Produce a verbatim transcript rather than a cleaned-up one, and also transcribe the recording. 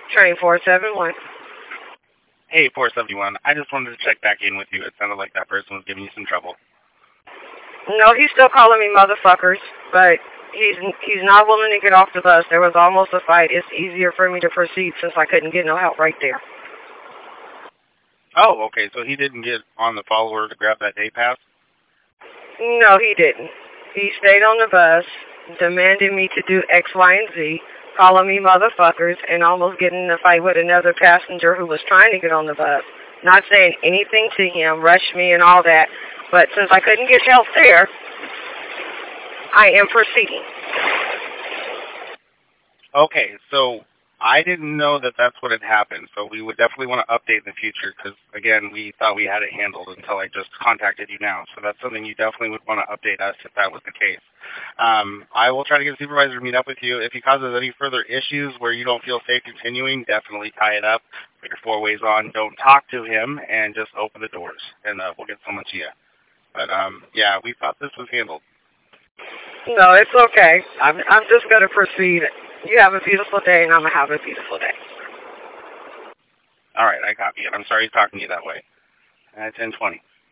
Train four seven one. Hey, four seventy-one. I just wanted to check back in with you. It sounded like that person was giving you some trouble. No, he's still calling me motherfuckers, but he's he's not willing to get off the bus. There was almost a fight. It's easier for me to proceed since I couldn't get no help right there. Oh, okay. So he didn't get on the follower to grab that day pass? No, he didn't. He stayed on the bus, demanding me to do X, Y, and Z, calling me motherfuckers, and almost getting in a fight with another passenger who was trying to get on the bus. Not saying anything to him, rushed me and all that, but since I couldn't get help there, I am proceeding. Okay, so I didn't know that that's what had happened, so we would definitely want to update in the future because, again, we thought we had it handled until I just contacted you now. So that's something you definitely would want to update us if that was the case. Um, I will try to get a supervisor to meet up with you. If he causes any further issues where you don't feel safe continuing, definitely tie it up, put your four ways on, don't talk to him, and just open the doors, and uh, we'll get someone to you. But, um, yeah, we thought this was handled. No, it's okay. I'm, I'm just going to proceed. You have a beautiful day, and I'm going to have a beautiful day. All right, I copy it. I'm sorry he's talking to you that way. Uh, ten twenty.